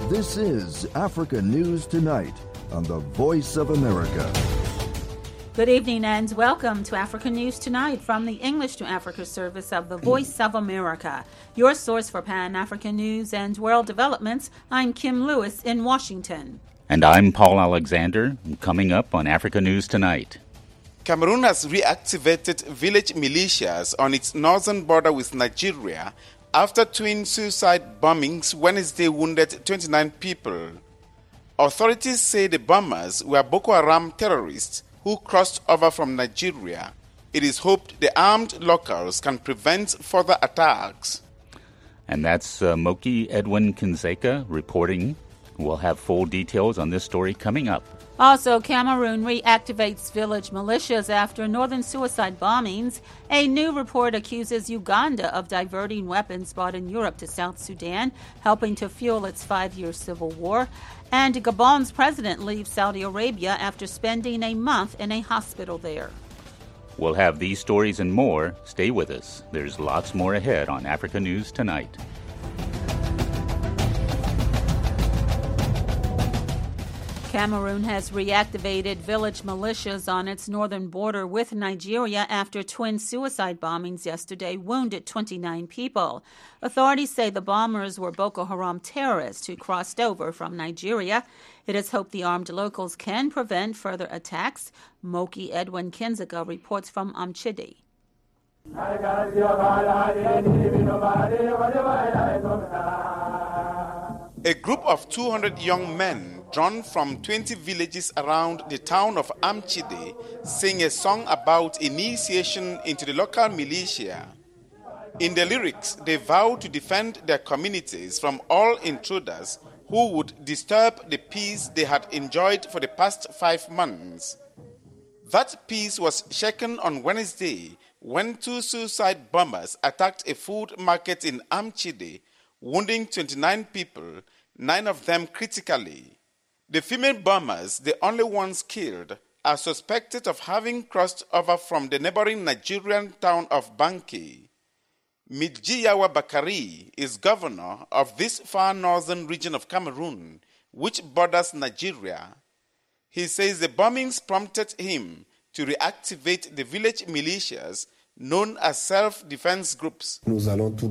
This is Africa News Tonight on the Voice of America. Good evening and welcome to Africa News Tonight from the English to Africa service of the Voice of America. Your source for Pan-African news and world developments. I'm Kim Lewis in Washington. And I'm Paul Alexander, coming up on Africa News Tonight. Cameroon has reactivated village militias on its northern border with Nigeria after twin suicide bombings Wednesday wounded 29 people. Authorities say the bombers were Boko Haram terrorists who crossed over from Nigeria. It is hoped the armed locals can prevent further attacks. And that's Moki Edwin Kinzeka reporting. We'll have full details on this story coming up. Also, Cameroon reactivates village militias after northern suicide bombings. A new report accuses Uganda of diverting weapons bought in Europe to South Sudan, helping to fuel its 5-year civil war. And Gabon's president leaves Saudi Arabia after spending a month in a hospital there. We'll have these stories and more. Stay with us. There's lots more ahead on Africa News Tonight. Cameroon has reactivated village militias on its northern border with Nigeria after twin suicide bombings yesterday wounded 29 people. Authorities say the bombers were Boko Haram terrorists who crossed over from Nigeria. It is hoped the armed locals can prevent further attacks. Moki Edwin Kinzeka reports from Amchidi. A group of 200 young men drawn from 20 villages around the town of Amchide sing a song about initiation into the local militia. In the lyrics, they vow to defend their communities from all intruders who would disturb the peace they had enjoyed for the past 5 months. That peace was shaken on Wednesday when 2 suicide bombers attacked a food market in Amchide, wounding 29 people, 9 of them critically. The female bombers, the only ones killed, are suspected of having crossed over from the neighboring Nigerian town of Banki. Midjiyawa Bakari is governor of this far northern region of Cameroon, which borders Nigeria. He says the bombings prompted him to reactivate the village militias known as self-defense groups. He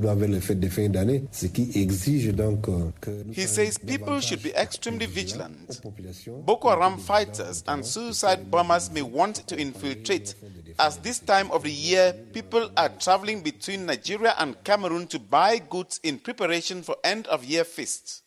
says people should be extremely vigilant. Boko Haram fighters and suicide bombers may want to infiltrate, as this time of the year people are traveling between Nigeria and Cameroon to buy goods in preparation for end-of-year feasts.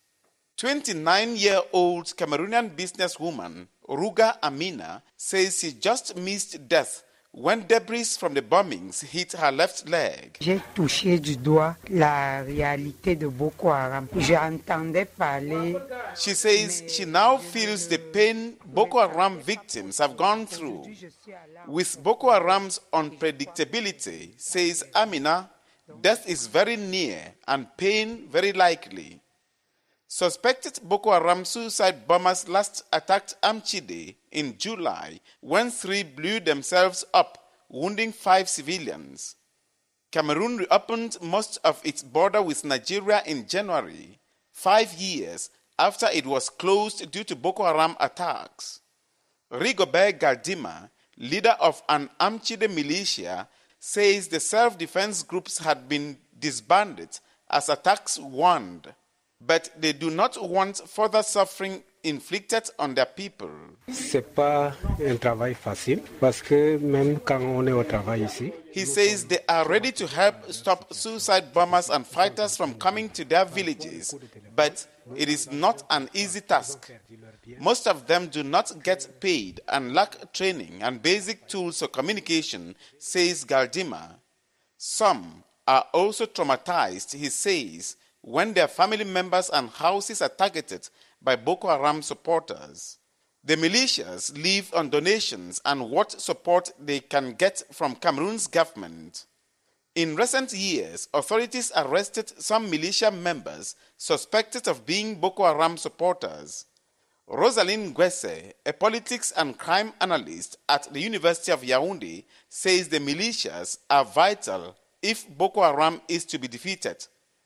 29-year-old Cameroonian businesswoman Ruga Amina says she just missed death when debris from the bombings hit her left leg. J'ai touché du doigt la réalité de Boko Haram. J'entendais parler. She says she now feels the pain Boko Haram victims have gone through. With Boko Haram's unpredictability, says Amina, death is very near and pain very likely. Suspected Boko Haram suicide bombers last attacked Amchide in July when 3 blew themselves up, wounding 5 civilians. Cameroon reopened most of its border with Nigeria in January, 5 years after it was closed due to Boko Haram attacks. Rigobert Galdima, leader of an Amchide militia, says the self-defense groups had been disbanded as attacks warned. But they do not want further suffering inflicted on their people. C'est pas un travail facile parce que même quand on est au travail ici. He says they are ready to help stop suicide bombers and fighters from coming to their villages, but it is not an easy task. Most of them do not get paid and lack training and basic tools for communication, says Galdima. Some are also traumatized, he says, when their family members and houses are targeted by Boko Haram supporters. The militias live on donations and what support they can get from Cameroon's government. In recent years, authorities arrested some militia members suspected of being Boko Haram supporters. Rosalind Gwese, a politics and crime analyst at the University of Yaoundé, says the militias are vital if Boko Haram is to be defeated.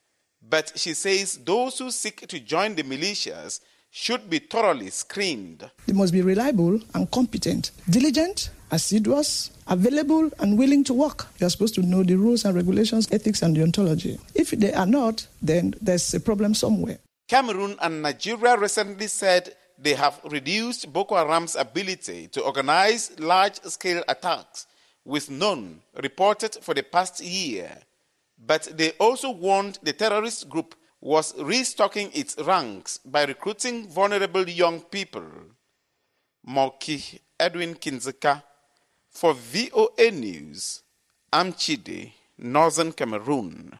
But she says those who seek to join the militias should be thoroughly screened. They must be reliable and competent, diligent, assiduous, available, and willing to work. You are supposed to know the rules and regulations, ethics, and deontology. If they are not, then there's a problem somewhere. Cameroon and Nigeria recently said they have reduced Boko Haram's ability to organize large-scale attacks, with none reported for the past year. But they also warned the terrorist group was restocking its ranks by recruiting vulnerable young people. Moki Edwin Kinzeka for VOA News, Amchide, Northern Cameroon.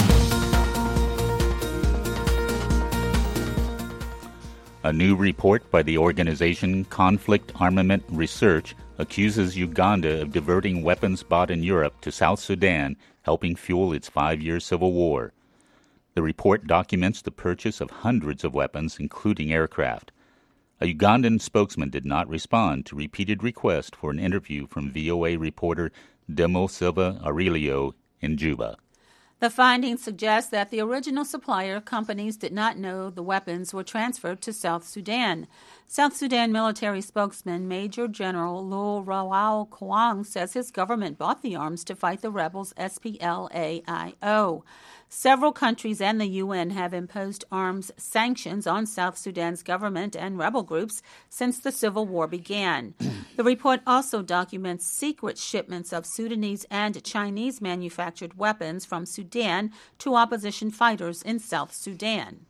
A new report by the organization Conflict Armament Research accuses Uganda of diverting weapons bought in Europe to South Sudan, helping fuel its 5-year civil war. The report documents the purchase of hundreds of weapons, including aircraft. A Ugandan spokesman did not respond to repeated requests for an interview from VOA reporter Demo Silva Aurelio in Juba. The findings suggest that the original supplier companies did not know the weapons were transferred to South Sudan. South Sudan military spokesman Major General Lu Rawal Kwang says his government bought the arms to fight the rebels SPLA-IO. Several countries and the UN have imposed arms sanctions on South Sudan's government and rebel groups since the civil war began. The report also documents secret shipments of Sudanese and Chinese manufactured weapons from Sudan to opposition fighters in South Sudan.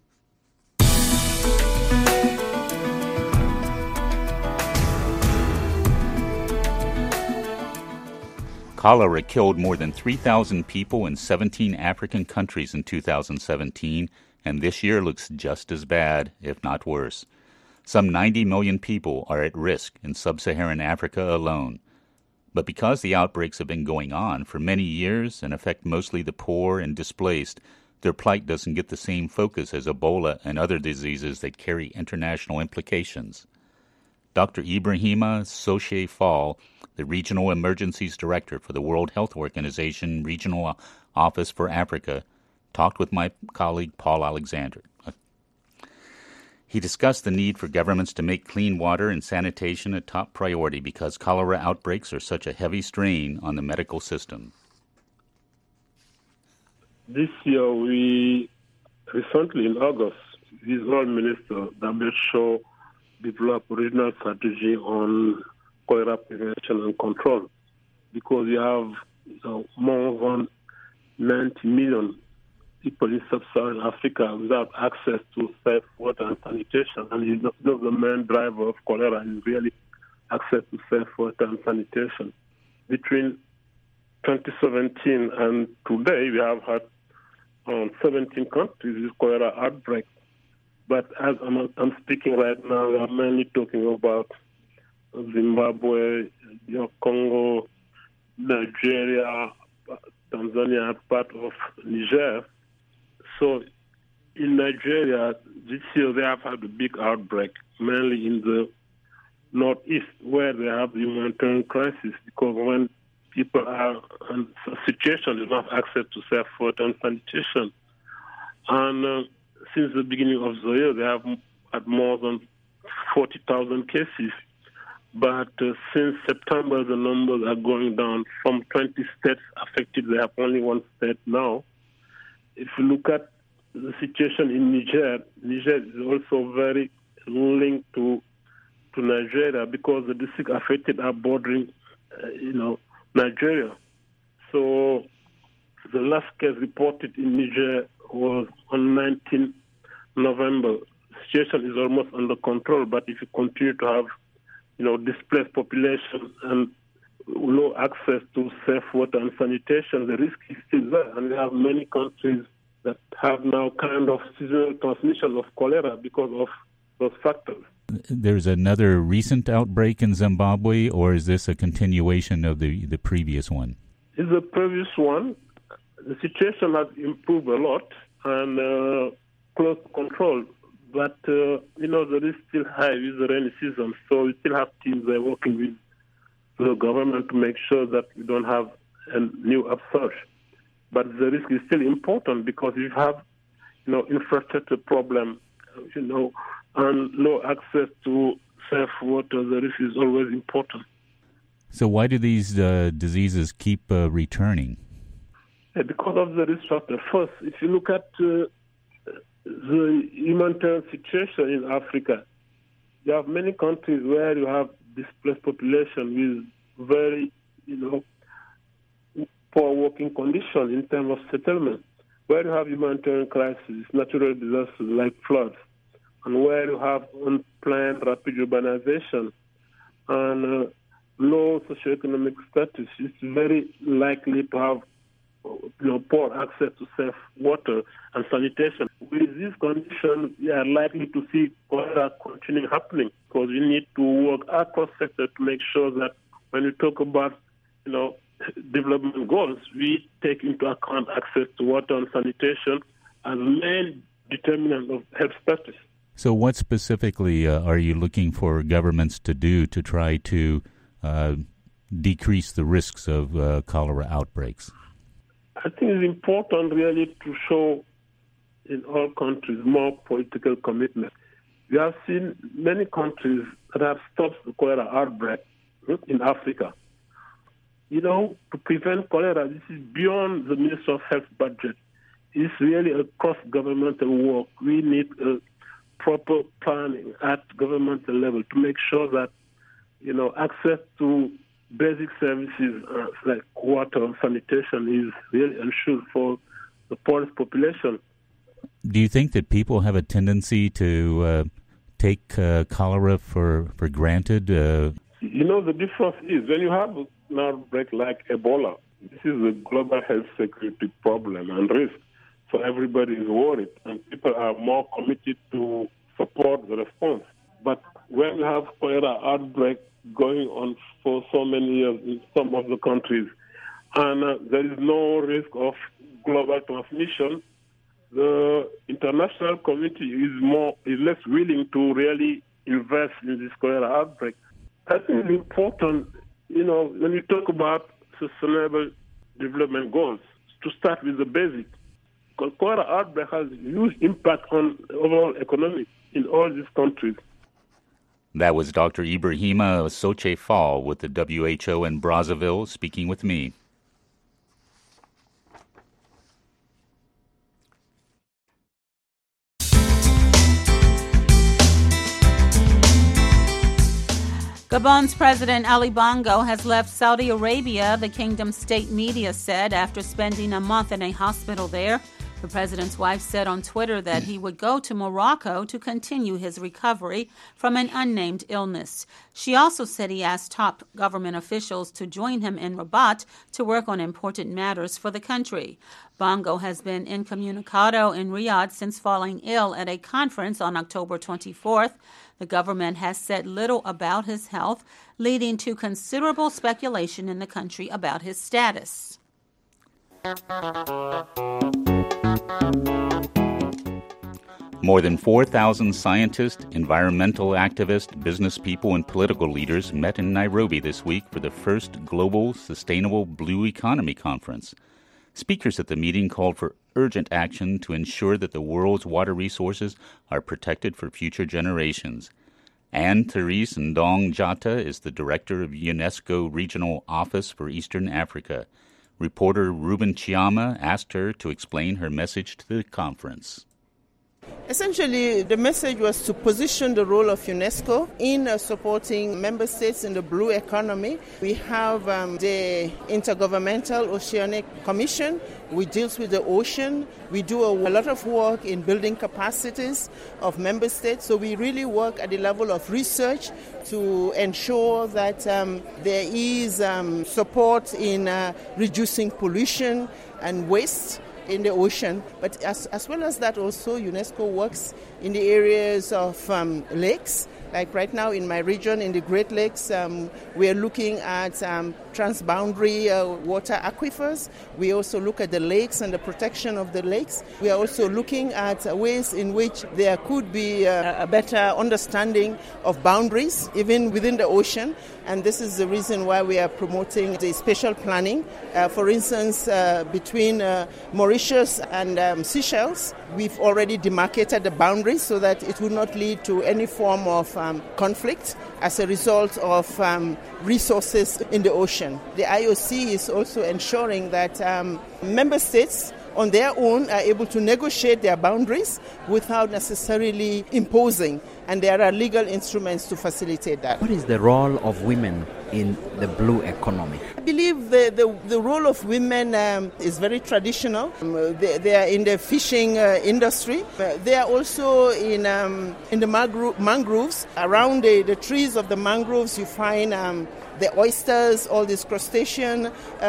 Cholera killed more than 3,000 people in 17 African countries in 2017, and this year looks just as bad, if not worse. Some 90 million people are at risk in sub-Saharan Africa alone. But because the outbreaks have been going on for many years and affect mostly the poor and displaced, their plight doesn't get the same focus as Ebola and other diseases that carry international implications. Dr. Ibrahima Soche Fall, the Regional Emergencies Director for the World Health Organization Regional Office for Africa, talked with my colleague Paul Alexander. He discussed the need for governments to make clean water and sanitation a top priority because cholera outbreaks are such a heavy strain on the medical system. This year, we recently in August, Visual Minister WHO developed a regional strategy on cholera prevention and control because we have more than 90 million people in sub-Saharan Africa without access to safe water and sanitation. And the main driver of cholera is really access to safe water and sanitation. Between 2017 and today, we have had 17 countries with cholera outbreaks. But as I'm speaking right now, we are mainly talking about Zimbabwe, Congo, Nigeria, Tanzania, part of Niger. So in Nigeria, this year they have had a big outbreak, mainly in the northeast, where they have the humanitarian crisis, because when people are in a situation, they don't have access to safe water and sanitation. And since the beginning of the year, they have had more than 40,000 cases. But since September, the numbers are going down. From 20 states affected, they have only one state now. If you look at the situation in Niger, Niger is also very linked to Nigeria because the districts affected are bordering, Nigeria. So the last case reported in Niger was on 19 November. The situation is almost under control, but if you continue to have, displaced population and low access to safe water and sanitation, the risk is still there. And we have many countries that have now kind of seasonal transmission of cholera because of those factors. There's another recent outbreak in Zimbabwe, or is this a continuation of the previous one? It's the previous one. The situation has improved a lot and close to control. But, the risk is still high with the rainy season. So we still have teams there working with the government to make sure that we don't have a new upsurge. But the risk is still important because if you have infrastructure problem, and low access to safe water. The risk is always important. So why do these diseases keep returning? Because of the risk factor. First, if you look at the humanitarian situation in Africa, you have many countries where you have displaced population with very, poor working conditions in terms of settlement. Where you have humanitarian crises, natural disasters like floods, and where you have unplanned rapid urbanization and low socioeconomic status, it's very likely to have poor access to safe water and sanitation. With these conditions, we are likely to see cholera continuing happening because we need to work across sectors to make sure that when we talk about, development goals, we take into account access to water and sanitation as main determinant of health status. So what specifically are you looking for governments to do to try to decrease the risks of cholera outbreaks? I think it's important really to show in all countries more political commitment. We have seen many countries that have stopped the cholera outbreak in Africa. To prevent cholera, this is beyond the Ministry of Health budget. It's really a cross-governmental work. We need a proper planning at governmental level to make sure that, access to basic services like water and sanitation is really ensured for the poorest population. Do you think that people have a tendency to take cholera for granted? The difference is when you have an outbreak like Ebola, this is a global health security problem and risk. So everybody is worried and people are more committed to support the response. But when you have cholera outbreak going on for so many years in some of the countries, and there is no risk of global transmission, the international community is less willing to really invest in this cholera outbreak. I think it's important, when you talk about sustainable development goals, to start with the basic. Because cholera outbreak has huge impact on the overall economy in all these countries. That was Dr. Ibrahima Soche Fall with the WHO in Brazzaville speaking with me. Gabon's President Ali Bongo has left Saudi Arabia, the kingdom's state media said, after spending a month in a hospital there. The president's wife said on Twitter that he would go to Morocco to continue his recovery from an unnamed illness. She also said he asked top government officials to join him in Rabat to work on important matters for the country. Bongo has been incommunicado in Riyadh since falling ill at a conference on October 24th. The government has said little about his health, leading to considerable speculation in the country about his status. More than 4,000 scientists, environmental activists, business people, and political leaders met in Nairobi this week for the first Global Sustainable Blue Economy Conference. Speakers at the meeting called for urgent action to ensure that the world's water resources are protected for future generations. Anne-Therese Ndong Jata is the director of UNESCO Regional Office for Eastern Africa. Reporter Ruben Chiama asked her to explain her message to the conference. Essentially, the message was to position the role of UNESCO in supporting member states in the blue economy. We have the Intergovernmental Oceanic Commission, which deals with the ocean. We do a lot of work in building capacities of member states. So we really work at the level of research to ensure that there is support in reducing pollution and waste in the ocean. But as well as that, also UNESCO works in the areas of lakes. Like right now in my region, in the Great Lakes, we are looking at transboundary water aquifers. We also look at the lakes and the protection of the lakes. We are also looking at ways in which there could be a better understanding of boundaries, even within the ocean. And this is the reason why we are promoting the spatial planning. For instance, between Mauritius and Seychelles, We've already demarcated the boundaries so that it will not lead to any form of conflict as a result of resources in the ocean. The IOC is also ensuring that member states on their own are able to negotiate their boundaries without necessarily imposing, and there are legal instruments to facilitate that. What is the role of women in the blue economy? I believe the role of women is very traditional. They are in the fishing industry. They are also in the mangroves. Around the trees of the mangroves you find the oysters, all this crustacean,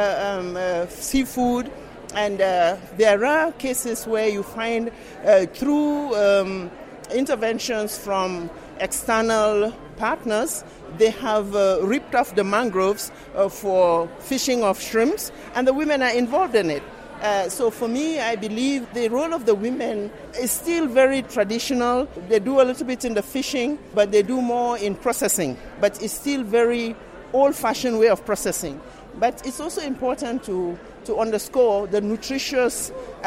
seafood. And there are cases where you find through interventions from external partners, they have ripped off the mangroves for fishing of shrimps, and the women are involved in it. So for me, I believe the role of the women is still very traditional. They do a little bit in the fishing, but they do more in processing. But it's still very old-fashioned way of processing. But it's also important to underscore the nutritious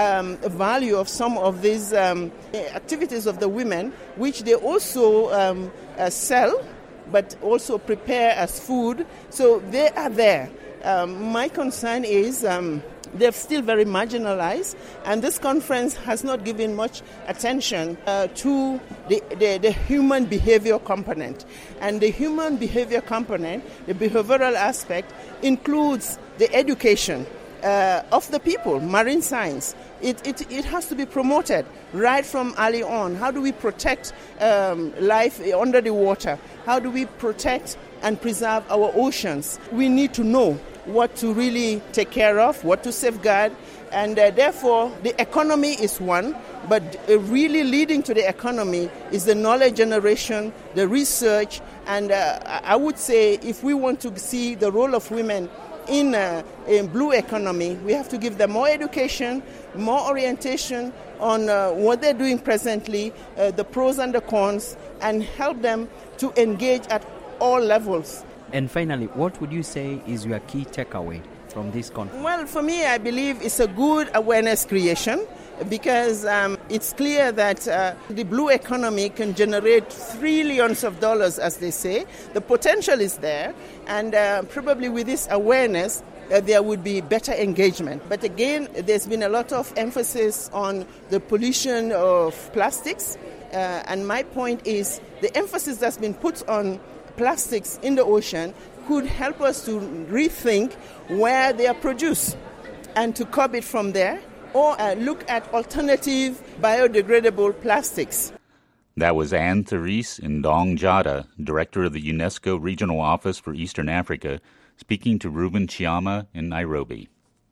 value of some of these activities of the women, which they also sell, but also prepare as food. So they are there. My concern is they're still very marginalized, and this conference has not given much attention to the human behavior component. And the human behavior component, the behavioral aspect, includes the education of the people, marine science. It has to be promoted right from early on. How do we protect life under the water? How do we protect and preserve our oceans? We need to know what to really take care of, what to safeguard, and therefore the economy is one, but really leading to the economy is the knowledge generation, the research, and I would say if we want to see the role of women in blue economy, we have to give them more education, more orientation on what they're doing presently, the pros and the cons, and help them to engage at all levels. And finally, what would you say is your key takeaway from this conference? Well, for me, I believe it's a good awareness creation because it's clear that the blue economy can generate trillions of dollars, as they say. The potential is there, and probably with this awareness, there would be better engagement. But again, there's been a lot of emphasis on the pollution of plastics, and my point is the emphasis that's been put on plastics in the ocean could help us to rethink where they are produced and to curb it from there, or look at alternative biodegradable plastics. That was Anne-Therese Ndong-Jada, Director of the UNESCO Regional Office for Eastern Africa, speaking to Ruben Chiama in Nairobi.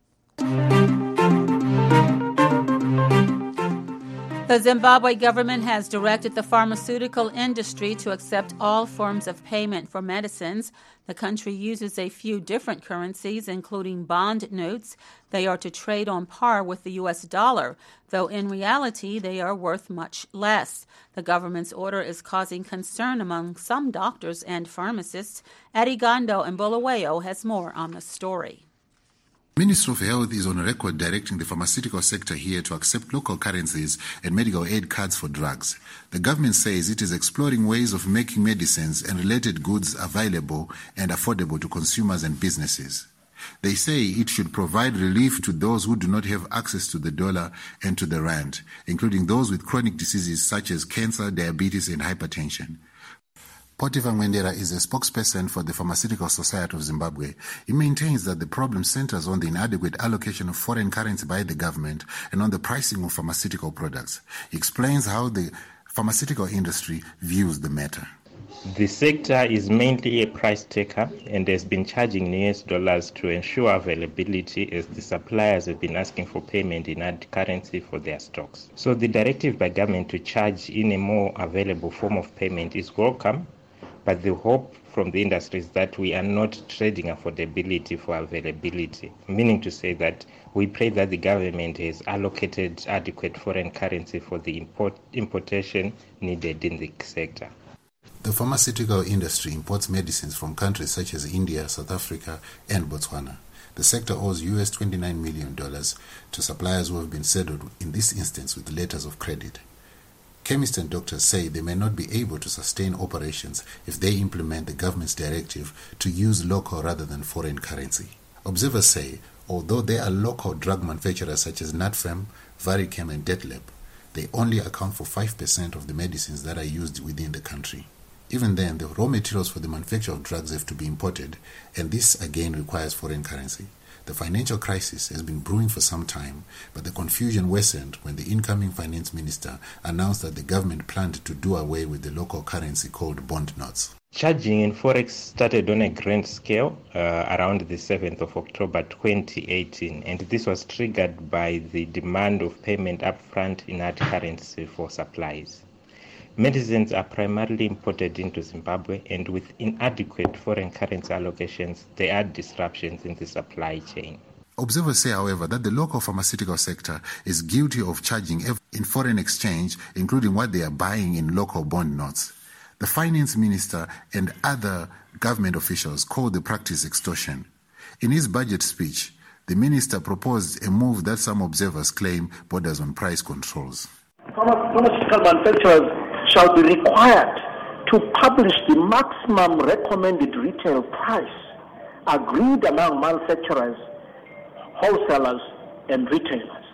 The Zimbabwe government has directed the pharmaceutical industry to accept all forms of payment for medicines. The country uses a few different currencies, including bond notes. They are to trade on par with the U.S. dollar, though in reality they are worth much less. The government's order is causing concern among some doctors and pharmacists. Arigondo and Bulawayo has more on the story. Ministry of Health is on record directing the pharmaceutical sector here to accept local currencies and medical aid cards for drugs. The government says it is exploring ways of making medicines and related goods available and affordable to consumers and businesses. They say it should provide relief to those who do not have access to the dollar and to the rand, including those with chronic diseases such as cancer, diabetes, and hypertension. Potiphar Mwendera is a spokesperson for the Pharmaceutical Society of Zimbabwe. He maintains that the problem centers on the inadequate allocation of foreign currency by the government and on the pricing of pharmaceutical products. He explains how the pharmaceutical industry views the matter. The sector is mainly a price taker and has been charging US dollars to ensure availability, as the suppliers have been asking for payment in hard currency for their stocks. So the directive by government to charge in a more available form of payment is welcome, but the hope from the industry is that we are not trading affordability for availability, meaning to say that we pray that the government has allocated adequate foreign currency for the importation needed in the sector. The pharmaceutical industry imports medicines from countries such as India, South Africa, and Botswana. The sector owes US $29 million to suppliers who have been saddled in this instance with letters of credit. Chemists and doctors say they may not be able to sustain operations if they implement the government's directive to use local rather than foreign currency. Observers say, although there are local drug manufacturers such as Natfem, Varichem and Detlep, they only account for 5% of the medicines that are used within the country. Even then, the raw materials for the manufacture of drugs have to be imported, and this again requires foreign currency. The financial crisis has been brewing for some time, but the confusion worsened when the incoming finance minister announced that the government planned to do away with the local currency called bond notes. Charging in Forex started on a grand scale around the 7th of October 2018, and this was triggered by the demand of payment upfront in hard currency for supplies. Medicines are primarily imported into Zimbabwe, and with inadequate foreign currency allocations, there are disruptions in the supply chain. Observers say, however, that the local pharmaceutical sector is guilty of charging in foreign exchange, including what they are buying in local bond notes. The finance minister and other government officials call the practice extortion. In his budget speech, the minister proposed a move that some observers claim borders on price controls. Pharmaceutical manufacturers shall be required to publish the maximum recommended retail price agreed among manufacturers, wholesalers, and retailers.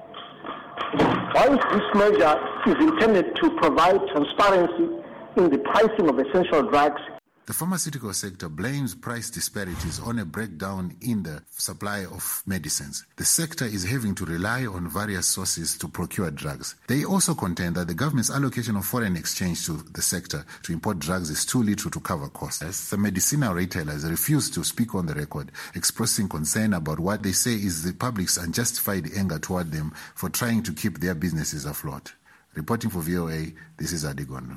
While this measure is intended to provide transparency in the pricing of essential drugs, the pharmaceutical sector blames price disparities on a breakdown in the supply of medicines. The sector is having to rely on various sources to procure drugs. They also contend that the government's allocation of foreign exchange to the sector to import drugs is too little to cover costs. The medicinal retailers refuse to speak on the record, expressing concern about what they say is the public's unjustified anger toward them for trying to keep their businesses afloat. Reporting for VOA, this is Adigono.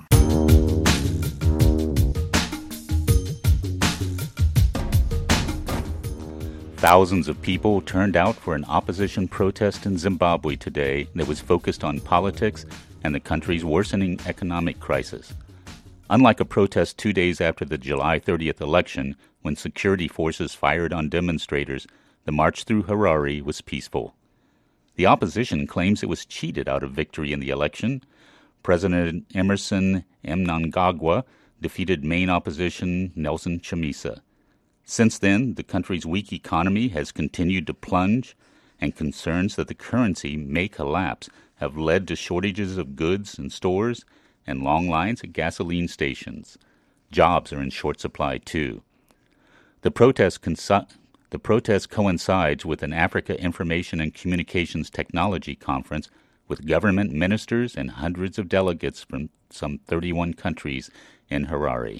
Thousands of people turned out for an opposition protest in Zimbabwe today that was focused on politics and the country's worsening economic crisis. Unlike a protest 2 days after the July 30th election, when security forces fired on demonstrators, the march through Harare was peaceful. The opposition claims it was cheated out of victory in the election. President Emmerson Mnangagwa defeated main opposition Nelson Chamisa. Since then, the country's weak economy has continued to plunge, and concerns that the currency may collapse have led to shortages of goods in stores and long lines at gasoline stations. Jobs are in short supply, too. The protest coincides with an Africa Information and Communications Technology Conference with government ministers and hundreds of delegates from some 31 countries in Harare.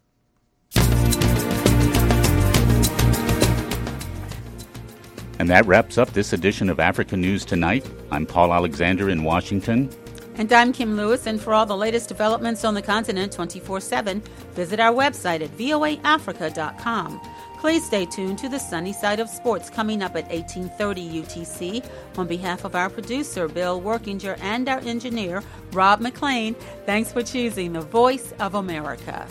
And that wraps up this edition of Africa News Tonight. I'm Paul Alexander in Washington. And I'm Kim Lewis, and for all the latest developments on the continent 24/7, visit our website at voaafrica.com. Please stay tuned to the sunny side of sports coming up at 18:30 UTC. On behalf of our producer, Bill Workinger, and our engineer, Rob McLean, thanks for choosing the Voice of America.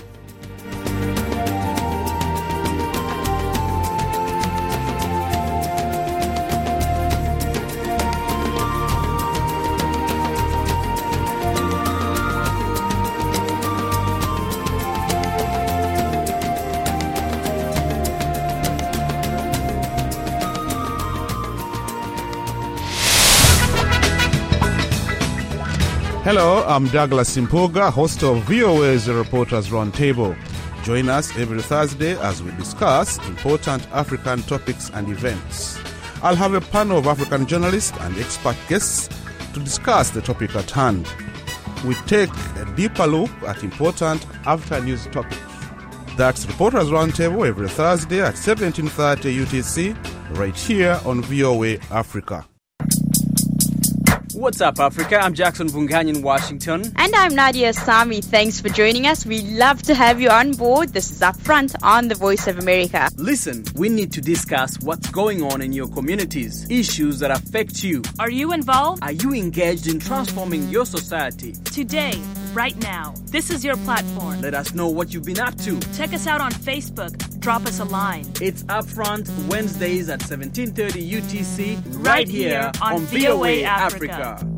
Hello, I'm Douglas Simpoga, host of VOA's Reporters Roundtable. Join us every Thursday as we discuss important African topics and events. I'll have a panel of African journalists and expert guests to discuss the topic at hand. We take a deeper look at important after-news topics. That's Reporters Roundtable every Thursday at 17:30 UTC, right here on VOA Africa. What's up, Africa? I'm Jackson Vungani in Washington. And I'm Nadia Sami. Thanks for joining us. We love to have you on board. This is Upfront on the Voice of America. Listen, we need to discuss what's going on in your communities, issues that affect you. Are you involved? Are you engaged in transforming your society? Today, right now, this is your platform. Let us know what you've been up to. Check us out on Facebook. drop us a line. It's Upfront Wednesdays at 17:30 UTC right here on VOA Africa.